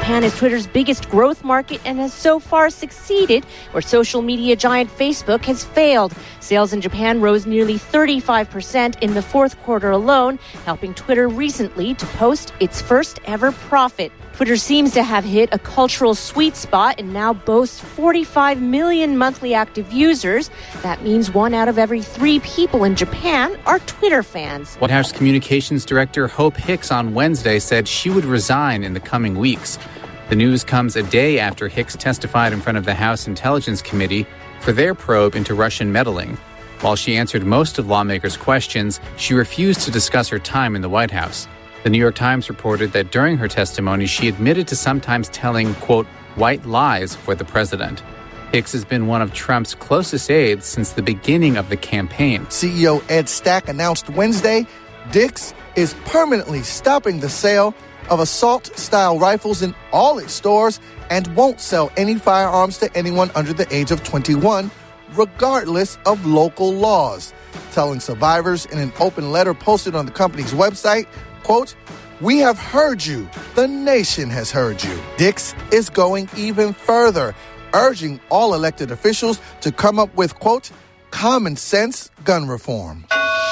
Japan is Twitter's biggest growth market and has so far succeeded where social media giant Facebook has failed. Sales in Japan rose nearly 35% in the fourth quarter alone, helping Twitter recently to post its first ever profit. Twitter seems to have hit a cultural sweet spot and now boasts 45 million monthly active users. That means 1 out of every 3 people in Japan are Twitter fans. White House Communications Director Hope Hicks on Wednesday said she would resign in the coming weeks. The news comes a day after Hicks testified in front of the House Intelligence Committee for their probe into Russian meddling. While she answered most of lawmakers' questions, she refused to discuss her time in the White House. The New York Times reported that during her testimony, she admitted to sometimes telling, quote, white lies for the president. Hicks has been one of Trump's closest aides since the beginning of the campaign. CEO Ed Stack announced Wednesday Dick's is permanently stopping the sale of assault-style rifles in all its stores and won't sell any firearms to anyone under the age of 21, regardless of local laws. Telling survivors in an open letter posted on the company's website, quote, we have heard you. The nation has heard you. Dick's is going even further, urging all elected officials to come up with, quote, common sense gun reform.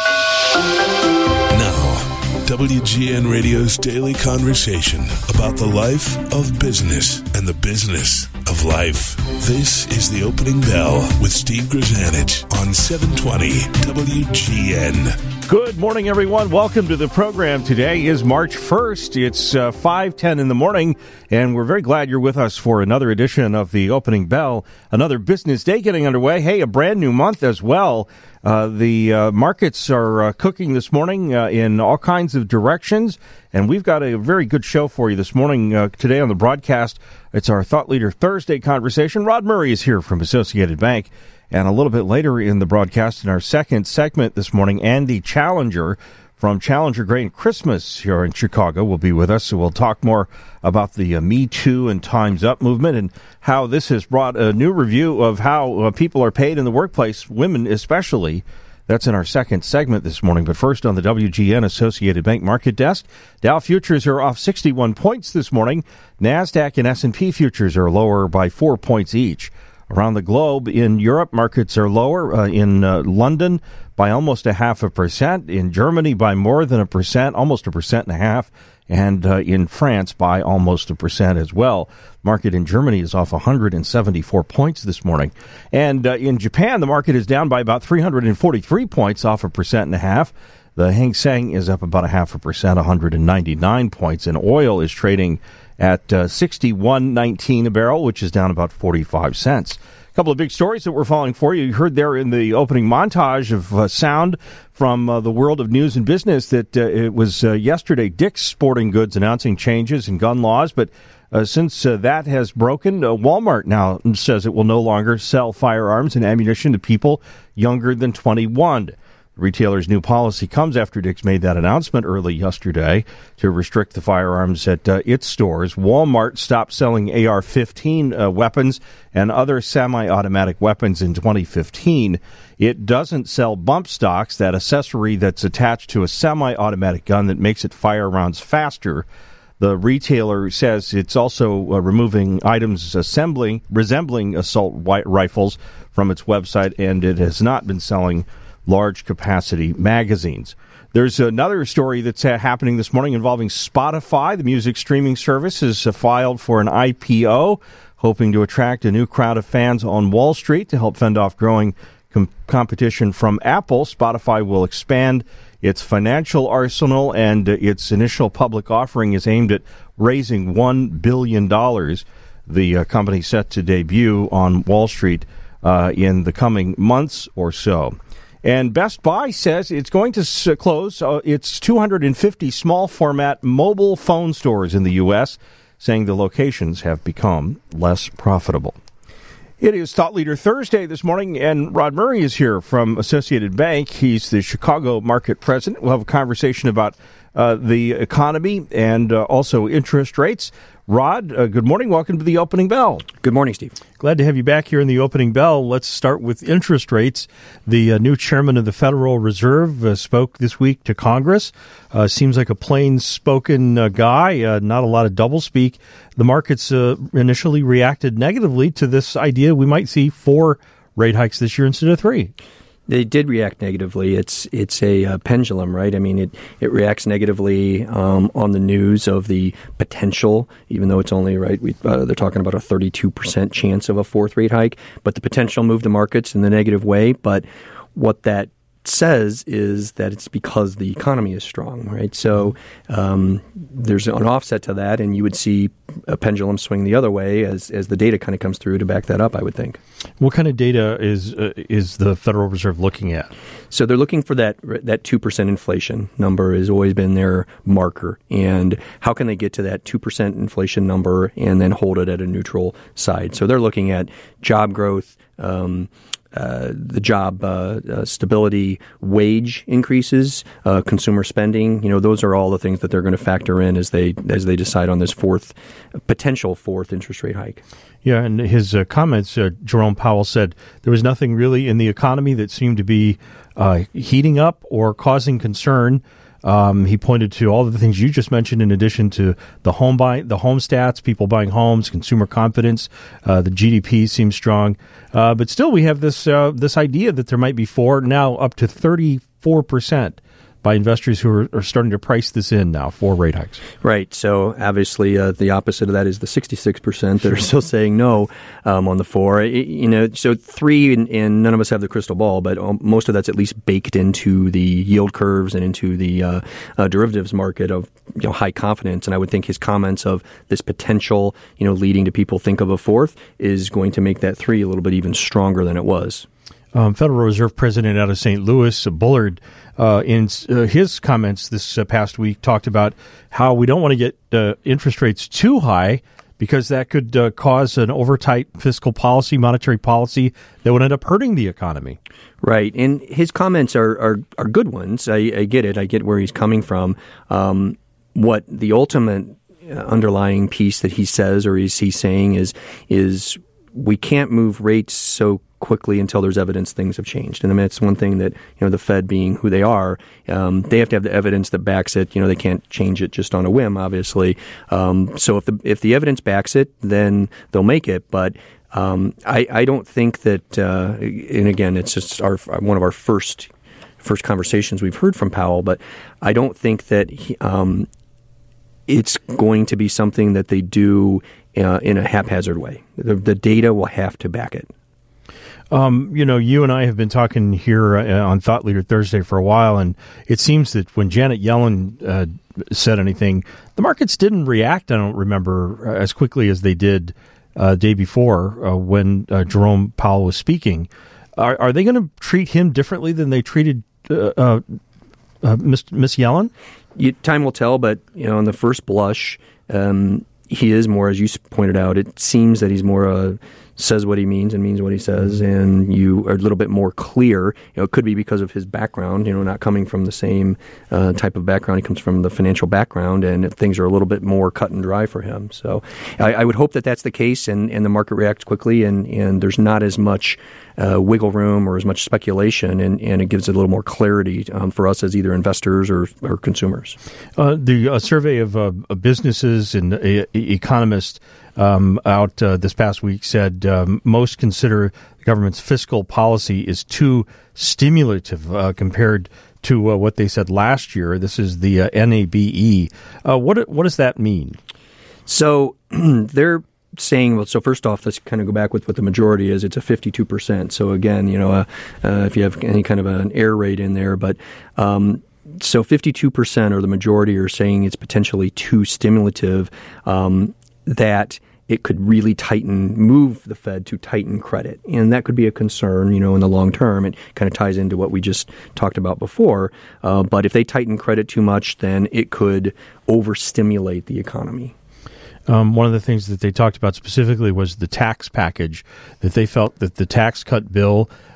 Now, WGN Radio's daily conversation about the life of business and the business of life. This is The Opening Bell with Steve Grzanich on 720 WGN. Good morning, everyone. Welcome to the program. Today is March 1st. It's 5:10 in the morning, and we're very glad you're with us for another edition of The Opening Bell. Another business day getting underway. Hey, a brand new month as well. The markets are cooking this morning in all kinds of directions, and we've got a very good show for you this morning. Today on the broadcast, it's our Thought Leader Thursday conversation. Rod Murray is here from Associated Bank. And a little bit later in the broadcast, in our second segment this morning, Andy Challenger from Challenger Grain Christmas here in Chicago will be with us. So we'll talk more about the Me Too and Time's Up movement and how this has brought a new review of how people are paid in the workplace, women especially. That's in our second segment this morning. But first, on the WGN Associated Bank Market Desk, Dow futures are off 61 points this morning. NASDAQ and S&P futures are lower by 4 points each. Around the globe, in Europe, markets are lower. In London, by almost 0.5%. In Germany, by more than 1%, almost 1.5%. And in France, by almost 1% as well. Market in Germany is off 174 points this morning. And in Japan, the market is down by about 343 points, off 1.5%. The Hang Seng is up about 0.5%, 199 points. And oil is trading at $61.19 a barrel, which is down about 45 cents. A couple of big stories that we're following for you. You heard there in the opening montage of sound from the world of news and business that it was yesterday Dick's Sporting Goods announcing changes in gun laws. But since that has broken, Walmart now says it will no longer sell firearms and ammunition to people younger than 21. The retailer's new policy comes after Dick's made that announcement early yesterday to restrict the firearms at its stores. Walmart stopped selling AR-15 weapons and other semi-automatic weapons in 2015. It doesn't sell bump stocks, that accessory that's attached to a semi-automatic gun that makes it fire rounds faster. The retailer says it's also removing items resembling assault rifles from its website, and it has not been selling large capacity magazines. There's another story that's happening this morning involving Spotify. The music streaming service has filed for an IPO, hoping to attract a new crowd of fans on Wall Street to help fend off growing competition from Apple. Spotify will expand its financial arsenal, and its initial public offering is aimed at raising $1 billion. The company set to debut on Wall Street in the coming months or so. And Best Buy says it's going to close its 250 small-format mobile phone stores in the U.S., saying the locations have become less profitable. It is Thought Leader Thursday this morning, and Rod Murray is here from Associated Bank. He's the Chicago market president. We'll have a conversation about the economy and also interest rates. Rod, good morning. Welcome to the Opening Bell. Good morning, Steve. Glad to have you back here in the Opening Bell. Let's start with interest rates. The new chairman of the Federal Reserve spoke this week to Congress. Seems like a plain-spoken guy, not a lot of doublespeak. The markets initially reacted negatively to this idea we might see 4 rate hikes this year instead of 3. They did react negatively. It's a pendulum, right? I mean, it reacts negatively on the news of the potential, even though it's only, right, they're talking about a 32% chance of a 4th rate hike, but the potential moved the markets in the negative way. But what that says is that it's because the economy is strong, right? So there's an offset to that, and you would see a pendulum swing the other way as the data kind of comes through to back that up, I would think. What kind of data is the Federal Reserve looking at? So they're looking for that 2% inflation number has always been their marker. And how can they get to that 2% inflation number and then hold it at a neutral side? So they're looking at job growth, the job stability, wage increases, consumer spending. Those are all the things that they're going to factor in as they decide on this potential fourth interest rate hike. Yeah, and his comments, Jerome Powell said there was nothing really in the economy that seemed to be heating up or causing concern. He pointed to all of the things you just mentioned, in addition to the home stats, people buying homes, consumer confidence. The GDP seems strong, but still we have this idea that there might be 4, now up to 34% by investors who are starting to price this in now, 4 rate hikes. Right. So obviously the opposite of that is the 66% that are still saying no on the 4. So 3, and none of us have the crystal ball, but most of that's at least baked into the yield curves and into the derivatives market of high confidence. And I would think his comments of this potential, leading to people think of a 4th is going to make that 3 a little bit even stronger than it was. Federal Reserve President out of St. Louis, Bullard, in his comments this past week, talked about how we don't want to get interest rates too high because that could cause an overtight fiscal policy, monetary policy that would end up hurting the economy. Right. And his comments are good ones. I get it. I get where he's coming from. What the ultimate underlying piece that he says or is he saying is we can't move rates so quickly until there's evidence things have changed. And I mean, it's one thing that, the Fed being who they are, they have to have the evidence that backs it. They can't change it just on a whim, obviously. So if the evidence backs it, then they'll make it. But I don't think that, and again, it's just one of our first conversations we've heard from Powell, but I don't think that it's going to be something that they do in a haphazard way. The data will have to back it. You and I have been talking here on Thought Leader Thursday for a while, and it seems that when Janet Yellen said anything, the markets didn't react, I don't remember, as quickly as they did day before when Jerome Powell was speaking. Are they going to treat him differently than they treated Miss Yellen? Time will tell, but on the first blush, he is more, as you pointed out, it seems that he's more says what he means and means what he says, and you are a little bit more clear. It could be because of his background, not coming from the same type of background. He comes from the financial background, and things are a little bit more cut and dry for him. So I would hope that that's the case, and the market reacts quickly, and there's not as much wiggle room or as much speculation, and it gives it a little more clarity for us as either investors or consumers. The survey of businesses and economists out this past week said most consider the government's fiscal policy is too stimulative compared to what they said last year. This is the NABE. What does that mean? So they're saying, well, so first off, let's kind of go back with what the majority is. It's a 52%. So again, if you have any kind of an error rate in there, but so 52% or the majority are saying it's potentially too stimulative, that it could really move the Fed to tighten credit. And that could be a concern, in the long term. It kind of ties into what we just talked about before. But if they tighten credit too much, then it could overstimulate the economy. One of the things that they talked about specifically was the tax package, that they felt that the tax cut bill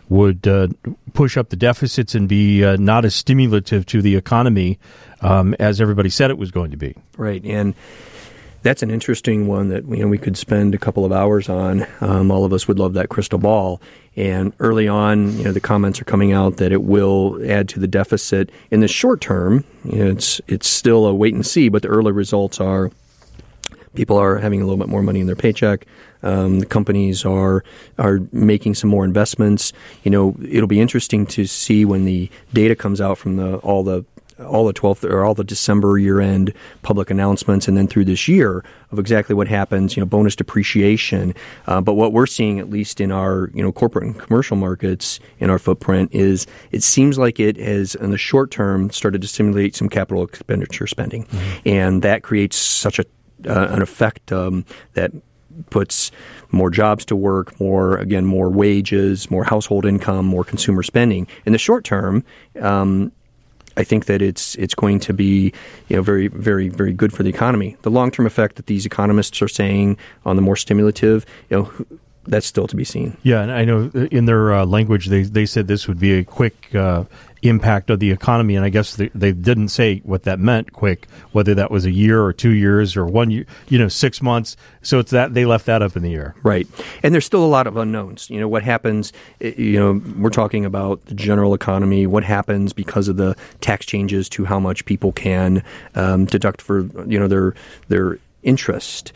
would push up the deficits and be not as stimulative to the economy as everybody said it was going to be. Right, and that's an interesting one that we could spend a couple of hours on. All of us would love that crystal ball. And early on, the comments are coming out that it will add to the deficit in the short term. It's still a wait and see, but the early results are people are having a little bit more money in their paycheck. The companies are making some more investments. It'll be interesting to see when the data comes out from all the 12th or all the December year-end public announcements, and then through this year of exactly what happens. Bonus depreciation. But what we're seeing, at least in our corporate and commercial markets in our footprint, is it seems like it has, in the short term, started to stimulate some capital expenditure spending, and that creates such an effect that puts more jobs to work, more wages, more household income, more consumer spending. In the short term, I think that it's going to be very, very, very good for the economy. The long-term effect that these economists are saying on the more stimulative, that's still to be seen. Yeah, and I know in their language they said this would be a quick impact of the economy, and I guess they didn't say what that meant, quick, whether that was a year or 2 years or 1 year, 6 months. So it's that they left that up in the air. Right. And there's still a lot of unknowns. What happens, we're talking about the general economy, what happens because of the tax changes to how much people can deduct for, their interest,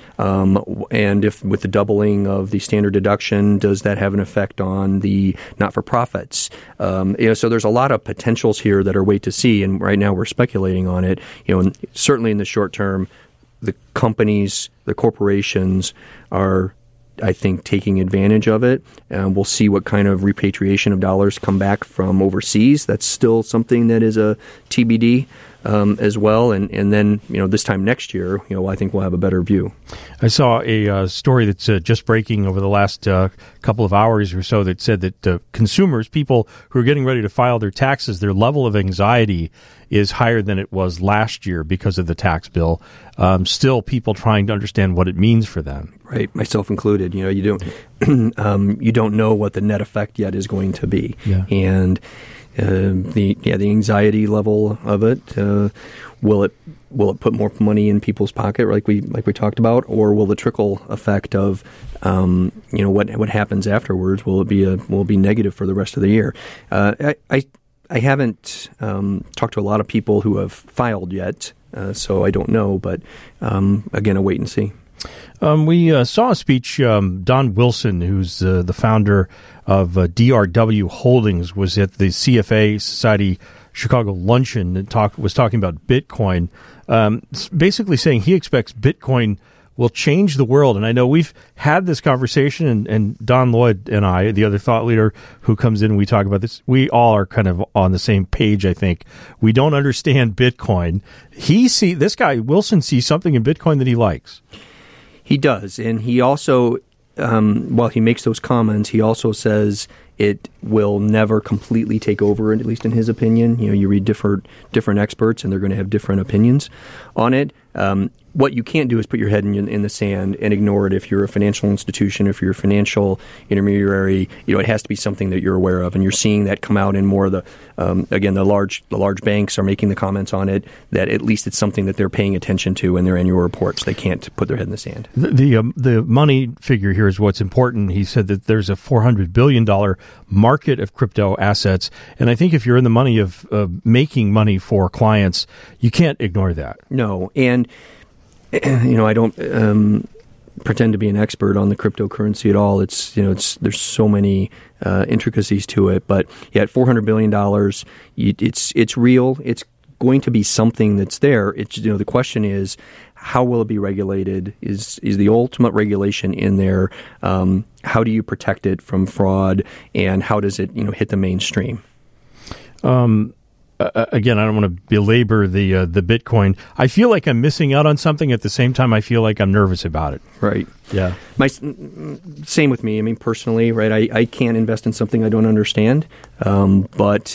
and if with the doubling of the standard deduction, does that have an effect on the not-for-profits? So there's a lot of potentials here that are wait to see, and right now we're speculating on it. And certainly in the short term, the companies, the corporations are, I think, taking advantage of it. We'll see what kind of repatriation of dollars come back from overseas. That's still something that is a TBD. As well, and then this time next year, I think we'll have a better view. I saw a story that's just breaking over the last couple of hours or so that said that consumers, people who are getting ready to file their taxes, their level of anxiety is higher than it was last year because of the tax bill. Still, people trying to understand what it means for them. Right, myself included. You don't you don't know what the net effect yet is going to be, and. The anxiety level of it, will it put more money in people's pocket like we talked about, or will the trickle effect of what happens afterwards, will it be negative for the rest of the year? I haven't talked to a lot of people who have filed yet, so I don't know, but again, a wait and see. We saw a speech. Don Wilson, who's the founder of DRW Holdings, was at the CFA Society Chicago luncheon and was talking about Bitcoin, basically saying he expects Bitcoin will change the world. And I know we've had this conversation, and Don Lloyd and I, the other thought leader who comes in and we talk about this, we all are kind of on the same page, I think. We don't understand Bitcoin. This guy, Wilson, sees something in Bitcoin that he likes. He does, and he also, while he makes those comments, he also says it will never completely take over, at least in his opinion. You read different experts, and they're going to have different opinions on it. What you can't do is put your head in the sand and ignore it. If you're a financial institution, if you're a financial intermediary, it has to be something that you're aware of. And you're seeing that come out in more of the large banks are making the comments on it, that at least it's something that they're paying attention to in their annual reports. They can't put their head in the sand. The money figure here is what's important. He said that there's a $400 billion market of crypto assets. And I think if you're in the money of making money for clients, you can't ignore that. No. And I don't pretend to be an expert on the cryptocurrency at all. There's so many intricacies to it, but at $400 billion, it's real. It's going to be something that's there. It's the question is, how will it be regulated? Is the ultimate regulation in there? How do you protect it from fraud, and how does it hit the mainstream? Again, I don't want to belabor the Bitcoin. I feel like I'm missing out on something. At the same time, I feel like I'm nervous about it. Right. Yeah. Same with me. I mean, personally, right? I can't invest in something I don't understand. But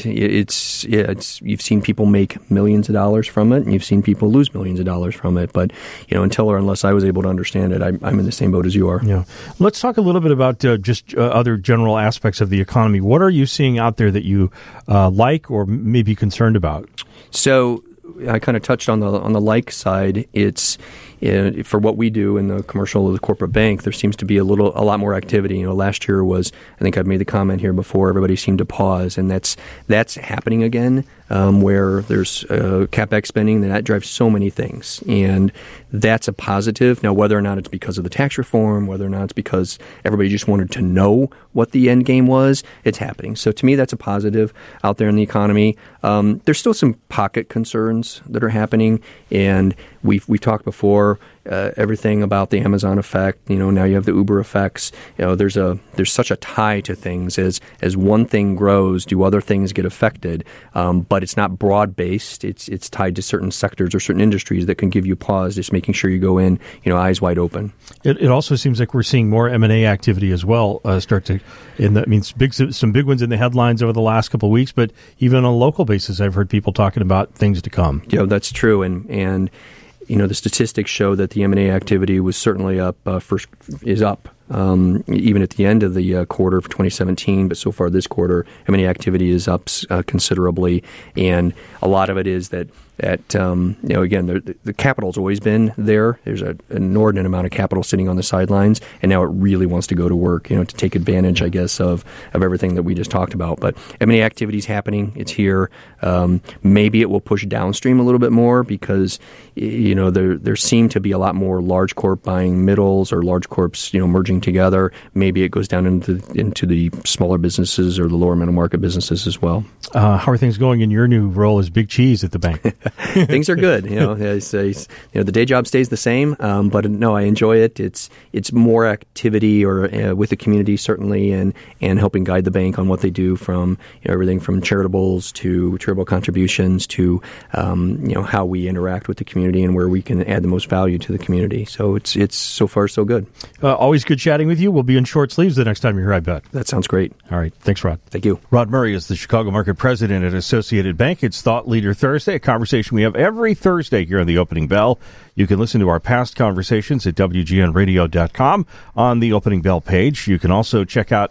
you've seen people make millions of dollars from it, and you've seen people lose millions of dollars from it. But until or unless I was able to understand it, I'm in the same boat as you are. Yeah. Let's talk a little bit about just other general aspects of the economy. What are you seeing out there that you like or may be concerned about? So I kind of touched on the like side. It's for what we do in the commercial or the corporate bank, there seems to be a lot more activity. Last year was, I think I've made the comment here before, everybody seemed to pause, and that's happening again, where there's CapEx spending, and that drives so many things, and that's a positive. Now, whether or not it's because of the tax reform, whether or not it's because everybody just wanted to know what the end game was, it's happening. So to me, that's a positive out there in the economy. There's still some pocket concerns that are happening, and we've talked before. Everything about the Amazon effect. Now you have the Uber effects. There's such a tie to things. As one thing grows, do other things get affected? But it's not broad based. It's tied to certain sectors or certain industries that can give you pause. Just making sure you go in, eyes wide open. It also seems like we're seeing more M&A activity as well. And that means some big ones in the headlines over the last couple of weeks. But even on a local basis, I've heard people talking about things to come. Yeah, that's true. And the statistics show that the M&A activity was certainly up, is up, even at the end of the quarter for 2017. But so far this quarter, M&A activity is up considerably. And a lot of it is that again, the capital's always been there. There's an inordinate amount of capital sitting on the sidelines, and now it really wants to go to work, to take advantage, I guess, of everything that we just talked about. But M&A activity is happening. It's here. Maybe it will push downstream a little bit more because, there seem to be a lot more large corp buying middles or large corps, merging together. Maybe it goes down into the smaller businesses or the lower middle market businesses as well. How are things going in your new role as Big Cheese at the bank? Things are good. The day job stays the same, but no, I enjoy it. It's more activity or with the community certainly, and helping guide the bank on what they do from everything from charitables to charitable contributions to how we interact with the community and where we can add the most value to the community. So it's so far so good. Always good chatting with you. We'll be in short sleeves the next time you're here, I bet. That sounds great. All right. Thanks, Rod. Thank you. Rod Murray is the Chicago Market President at Associated Bank. It's Thought Leader Thursday, a conversation we have every Thursday here on the Opening Bell. You can listen to our past conversations at WGNradio.com on the Opening Bell page. You can also check out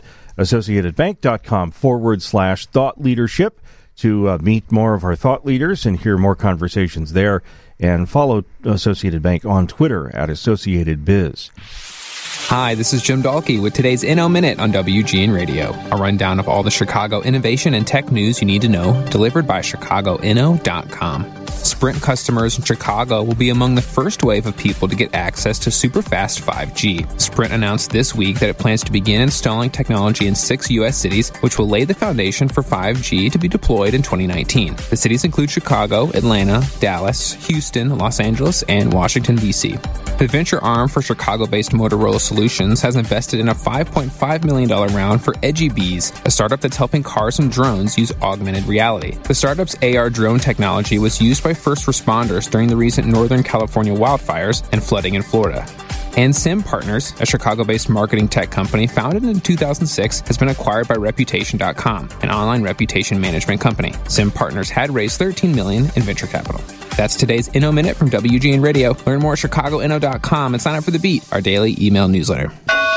AssociatedBank.com/Thought Leadership to meet more of our thought leaders and hear more conversations there. And follow Associated Bank on Twitter at AssociatedBiz. Hi, this is Jim Dahlke with today's Inno Minute on WGN Radio. A rundown of all the Chicago innovation and tech news you need to know, delivered by ChicagoInno.com. Sprint customers in Chicago will be among the first wave of people to get access to super-fast 5G. Sprint announced this week that it plans to begin installing technology in 6 U.S. cities, which will lay the foundation for 5G to be deployed in 2019. The cities include Chicago, Atlanta, Dallas, Houston, Los Angeles, and Washington, D.C. The venture arm for Chicago-based Motorola Solutions has invested in a $5.5 million round for EdgyBees, a startup that's helping cars and drones use augmented reality. The startup's AR drone technology was used by first responders during the recent Northern California wildfires and flooding in Florida. And Sim Partners, a Chicago-based marketing tech company founded in 2006, has been acquired by Reputation.com, an online reputation management company. Sim Partners had raised $13 million in venture capital. That's today's Inno Minute from WGN Radio. Learn more at ChicagoInno.com and sign up for The Beat, our daily email newsletter.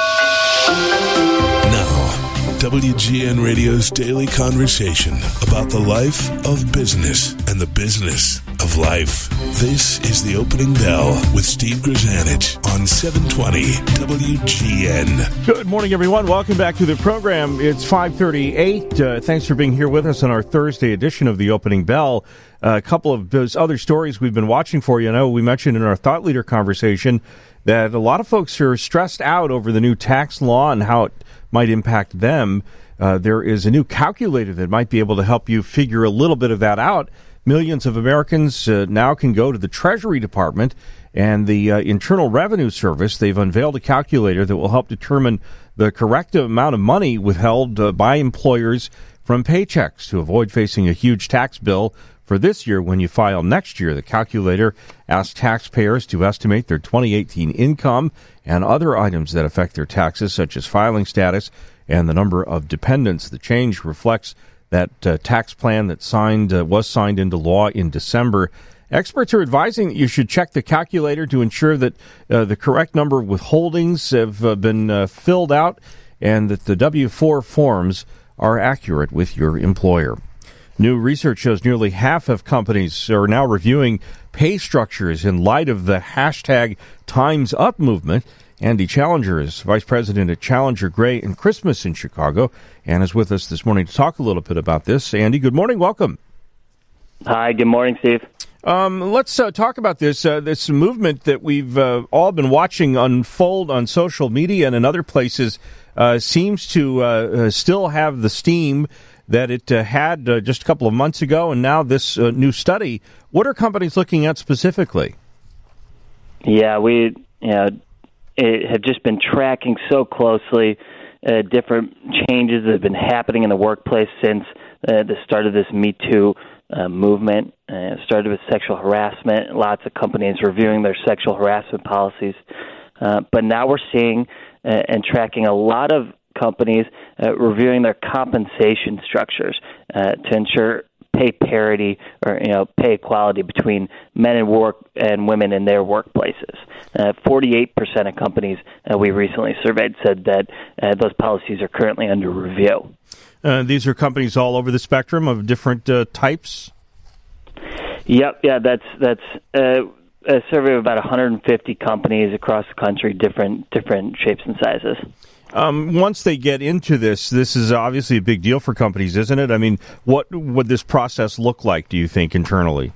WGN Radio's daily conversation about the life of business and the business of life. This is the Opening Bell with Steve Grzanich on 720 WGN. Good morning, everyone. Welcome back to the program. It's 5:38. Thanks for being here with us on our Thursday edition of the Opening Bell. A couple of those other stories we've been watching for you. I know we mentioned in our Thought Leader conversation that a lot of folks are stressed out over the new tax law and how it might impact them. There is a new calculator that might be able to help you figure a little bit of that out. Millions of Americans now can go to the Treasury Department and the Internal Revenue Service. They've unveiled a calculator that will help determine the correct amount of money withheld by employers from paychecks to avoid facing a huge tax bill for this year when you file next year. The calculator asks taxpayers to estimate their 2018 income and other items that affect their taxes, such as filing status and the number of dependents. The change reflects that tax plan that was signed into law in December. Experts are advising that you should check the calculator to ensure that the correct number of withholdings have been filled out and that the W-4 forms are accurate with your employer. New research shows nearly half of companies are now reviewing pay structures in light of the hashtag Time's Up movement. Andy Challenger is vice president at Challenger Gray and Christmas in Chicago and is with us this morning to talk a little bit about this. Andy, good morning. Welcome. Hi, good morning, Steve. Let's talk about this movement that we've all been watching unfold on social media and in other places. Seems to still have the steam that it had just a couple of months ago, and now this new study. What are companies looking at specifically? Yeah, we have just been tracking so closely different changes that have been happening in the workplace since the start of this Me Too movement. Started with sexual harassment. Lots of companies reviewing their sexual harassment policies. But now we're seeing and tracking a lot of companies reviewing their compensation structures to ensure pay parity or pay equality between men and women in their workplaces. 48% of companies we recently surveyed said that those policies are currently under review. These are companies all over the spectrum of different types? Yep, yeah, that's a survey of about 150 companies across the country, different shapes and sizes. Once they get into this is obviously a big deal for companies, isn't it? I mean, what would this process look like, do you think, internally?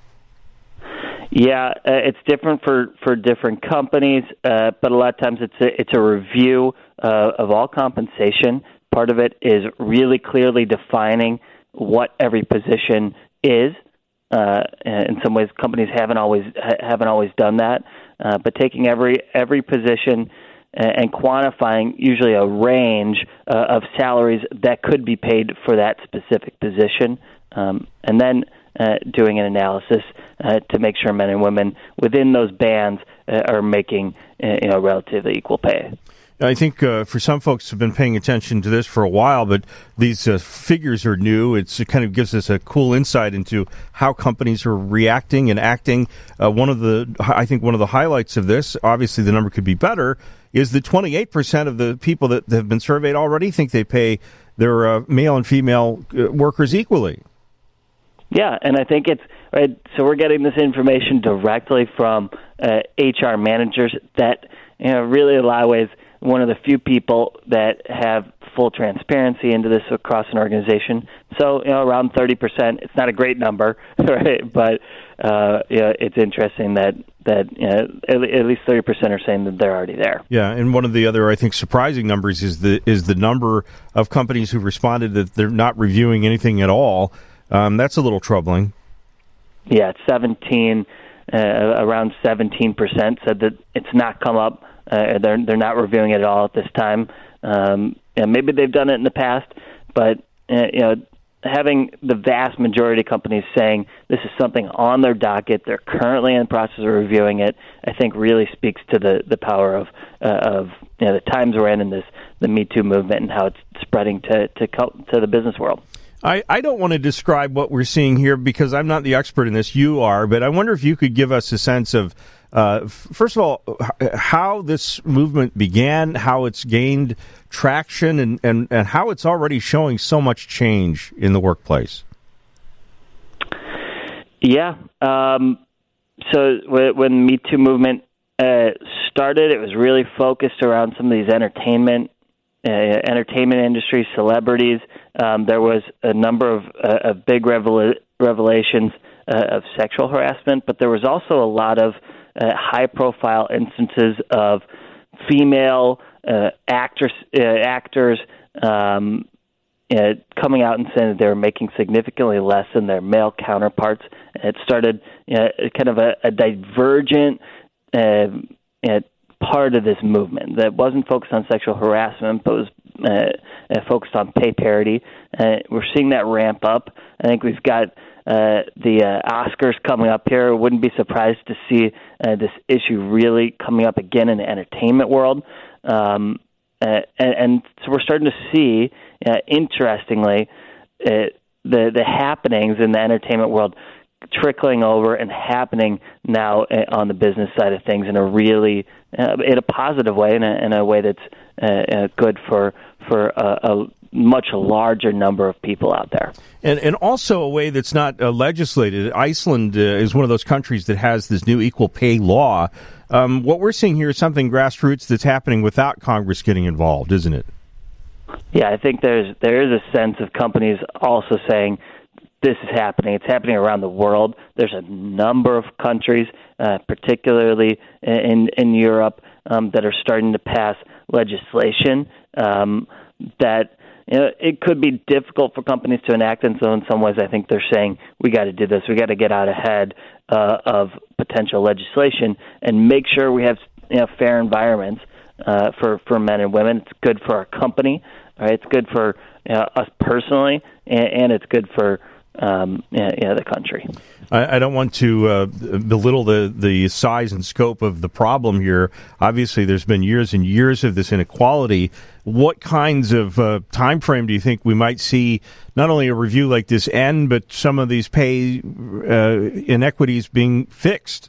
Yeah, it's different for different companies, but a lot of times it's a review of all compensation. Part of it is really clearly defining what every position is. In some ways, companies haven't always done that, but taking every position and quantifying usually a range of salaries that could be paid for that specific position, and then doing an analysis to make sure men and women within those bands are making relatively equal pay. I think for some folks who've been paying attention to this for a while, but these figures are new. It kind of gives us a cool insight into how companies are reacting and acting. One of the highlights of this, obviously the number could be better, is that 28% of the people that have been surveyed already think they pay their male and female workers equally. Yeah, and I think it's right. So we're getting this information directly from HR managers that really a lot of ways one of the few people that have full transparency into this across an organization. So, around 30%. It's not a great number, right? But it's interesting that at least 30% are saying that they're already there. Yeah, and one of the other, I think, surprising numbers is the number of companies who responded that they're not reviewing anything at all. That's a little troubling. Yeah, it's 17. Around 17% said that it's not come up. They're not reviewing it at all at this time. And maybe they've done it in the past, but having the vast majority of companies saying this is something on their docket, they're currently in the process of reviewing it, I think really speaks to the power of the times we're in this the Me Too movement and how it's spreading to the business world. I don't want to describe what we're seeing here because I'm not the expert in this. You are, but I wonder if you could give us a sense of, first of all, how this movement began, how it's gained traction, and how it's already showing so much change in the workplace. Yeah. So when the Me Too movement started, it was really focused around some of these entertainment industry, celebrities. There was a number of big revelations of sexual harassment, but there was also a lot of high-profile instances of female actors coming out and saying that they were making significantly less than their male counterparts. It started kind of a divergent part of this movement that wasn't focused on sexual harassment, but was focused on pay parity. We're seeing that ramp up. I think we've got the Oscars coming up here. Wouldn't be surprised to see this issue really coming up again in the entertainment world. And so we're starting to see, interestingly, the happenings in the entertainment world trickling over and happening now on the business side of things in a really in a positive way, in a way that's good for a much larger number of people out there. And also a way that's not legislated. Iceland is one of those countries that has this new equal pay law. What we're seeing here is something grassroots that's happening without Congress getting involved, isn't it? Yeah, I think there is a sense of companies also saying this is happening. It's happening around the world. There's a number of countries, particularly in Europe, that are starting to pass legislation that it could be difficult for companies to enact. And so in some ways, I think they're saying, we got to do this. We got to get out ahead of potential legislation and make sure we have fair environments for men and women. It's good for our company. Right? It's good for us personally, and it's good for the country. I don't want to belittle the size and scope of the problem here. Obviously, there's been years and years of this inequality. What kinds of time frame do you think we might see not only a review like this end, but some of these pay inequities being fixed?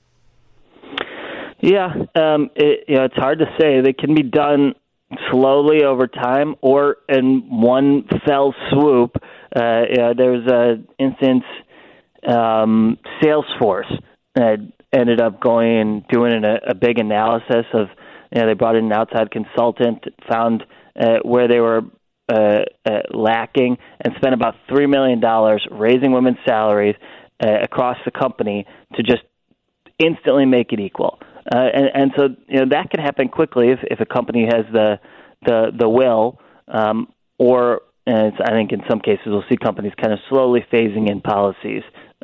Yeah, it's hard to say. They can be done slowly over time or in one fell swoop. There's an instance, Salesforce ended up going and doing a big analysis of, they brought in an outside consultant, found where they were lacking, and spent about $3 million raising women's salaries across the company to just instantly make it equal. And so that can happen quickly if a company has the will, or I think in some cases we'll see companies kind of slowly phasing in policies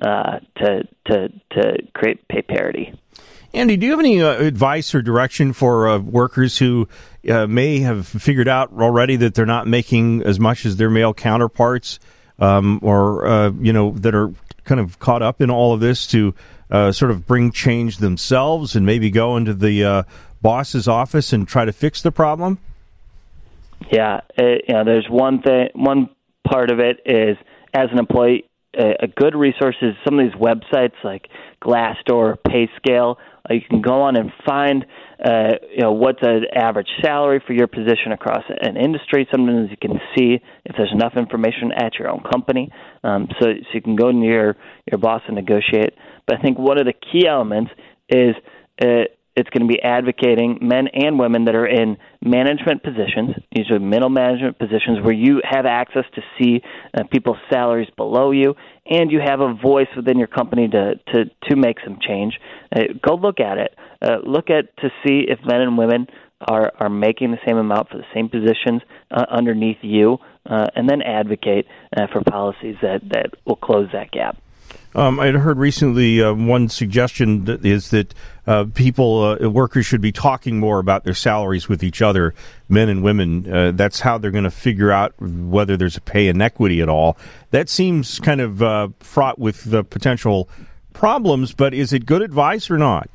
to create pay parity. Andy, do you have any advice or direction for workers who may have figured out already that they're not making as much as their male counterparts, or that are kind of caught up in all of this to sort of bring change themselves and maybe go into the boss's office and try to fix the problem? Yeah, there's one part of it is, as an employee, a good resource is some of these websites like Glassdoor, PayScale. You can go on and find, what's an average salary for your position across an industry. Sometimes you can see if there's enough information at your own company, so you can go to your boss and negotiate. But I think one of the key elements is it's going to be advocating men and women that are in management positions, usually middle management positions, where you have access to see people's salaries below you, and you have a voice within your company to make some change. Go look at it. Look to see if men and women are making the same amount for the same positions underneath you, and then advocate for policies that will close that gap. I had heard recently one suggestion is that workers should be talking more about their salaries with each other, men and women. That's how they're going to figure out whether there's a pay inequity at all. That seems kind of fraught with the potential problems, but is it good advice or not?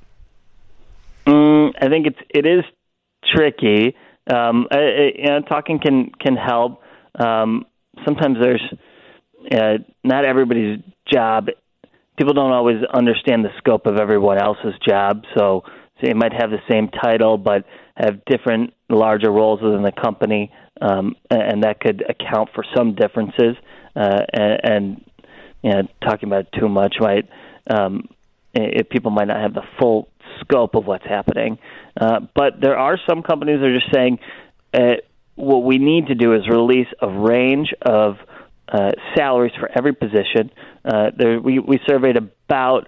I think it is tricky. Talking can help. Sometimes there's not everybody's job. People don't always understand the scope of everyone else's job, so they might have the same title but have different, larger roles within the company, and that could account for some differences. And talking about it too much people might not have the full scope of what's happening. But there are some companies that are just saying what we need to do is release a range of salaries for every position. We surveyed about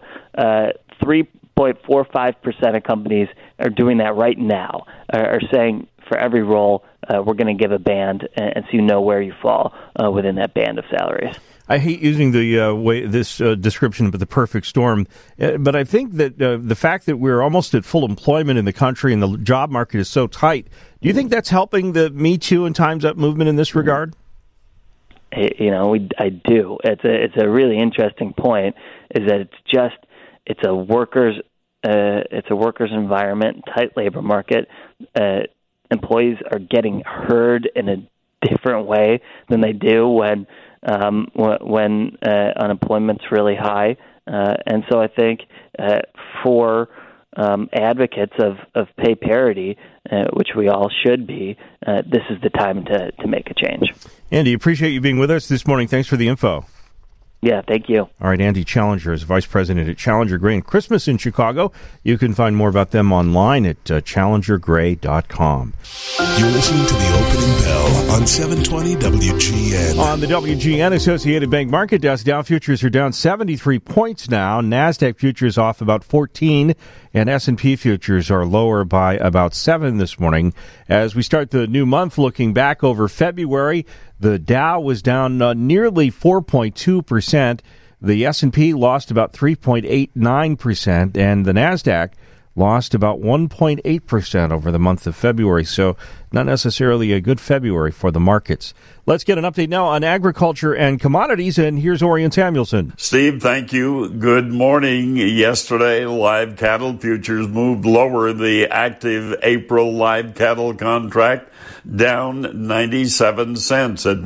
3.45% of companies are doing that right now, are saying for every role we're going to give a band, and so you know where you fall within that band of salaries. I hate using this description of the perfect storm, but I think that the fact that we're almost at full employment in the country and the job market is so tight, do you think that's helping the Me Too and Time's Up movement in this regard? I do. It's a really interesting point. Is that it's a workers environment, tight labor market. Employees are getting heard in a different way than they do when unemployment's really high, and so I think for advocates of pay parity, which we all should be, this is the time to make a change. Andy, appreciate you being with us this morning. Thanks for the info. Yeah, thank you. All right, Andy Challenger is Vice President at Challenger Gray and Christmas in Chicago. You can find more about them online at challengergray.com. You're listening to the opening bell on 720 WGN. On the WGN Associated Bank Market Desk, Dow futures are down 73 points now. NASDAQ futures off about 14, and S&P futures are lower by about 7 this morning. As we start the new month, looking back over February, the Dow was down nearly 4.2%. The S&P lost about 3.89%, and the NASDAQ lost about 1.8% over the month of February. So not necessarily a good February for the markets. Let's get an update now on agriculture and commodities, and here's Orion Samuelson. Steve, thank you. Good morning. Yesterday, live cattle futures moved lower. The active April live cattle contract down 97 cents at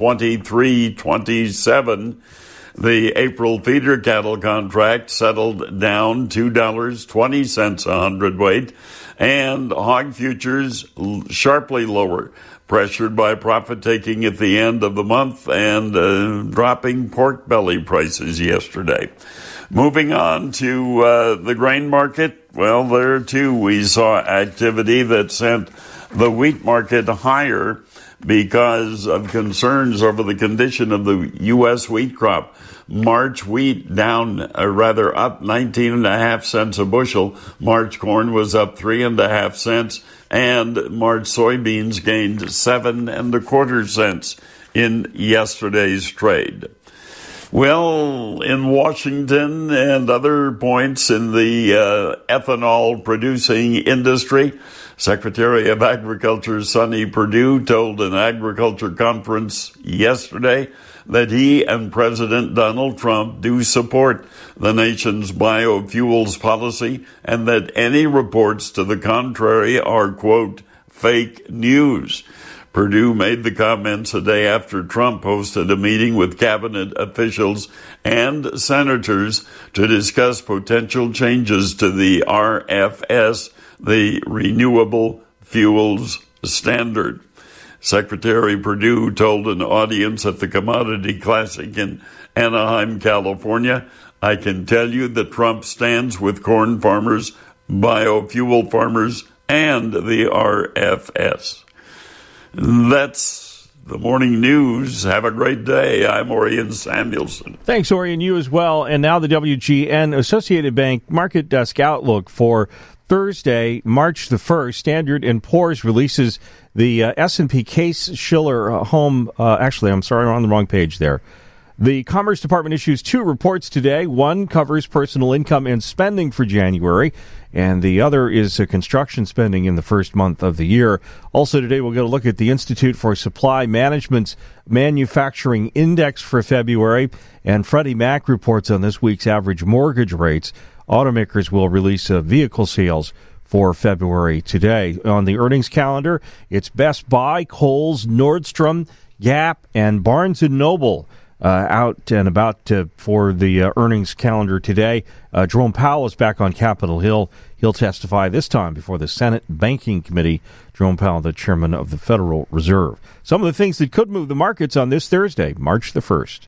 123.27. The April feeder cattle contract settled down $2.20 a hundredweight, and hog futures sharply lower, pressured by profit-taking at the end of the month and dropping pork belly prices yesterday. Moving on to the grain market, well, there too we saw activity that sent the wheat market higher because of concerns over the condition of the U.S. wheat crop. March wheat down, up 19.5 cents a bushel. March corn was up 3.5 cents, and March soybeans gained 7.25 cents in yesterday's trade. Well, in Washington and other points in the ethanol producing industry, Secretary of Agriculture Sonny Perdue told an agriculture conference yesterday that he and President Donald Trump do support the nation's biofuels policy and that any reports to the contrary are, quote, fake news. Perdue made the comments a day after Trump hosted a meeting with cabinet officials and senators to discuss potential changes to the RFS, the Renewable Fuels Standard. Secretary Perdue told an audience at the Commodity Classic in Anaheim, California, I can tell you that Trump stands with corn farmers, biofuel farmers, and the RFS. That's the morning news. Have a great day. I'm Orion Samuelson. Thanks, Orion. You as well. And now the WGN Associated Bank Market Desk Outlook for Thursday, March the 1st. Standard & Poor's releases the S&P Case-Shiller home. Actually, I'm sorry, I'm on the wrong page there. The Commerce Department issues 2 reports today. One covers personal income and spending for January, and the other is construction spending in the first month of the year. Also today, we'll get a look at the Institute for Supply Management's Manufacturing Index for February, and Freddie Mac reports on this week's average mortgage rates. Automakers will release vehicle sales for February today. On the earnings calendar, it's Best Buy, Kohl's, Nordstrom, Gap, and Barnes & Noble out and about for the earnings calendar today. Jerome Powell is back on Capitol Hill. He'll testify this time before the Senate Banking Committee. Jerome Powell, the chairman of the Federal Reserve. Some of the things that could move the markets on this Thursday, March the 1st.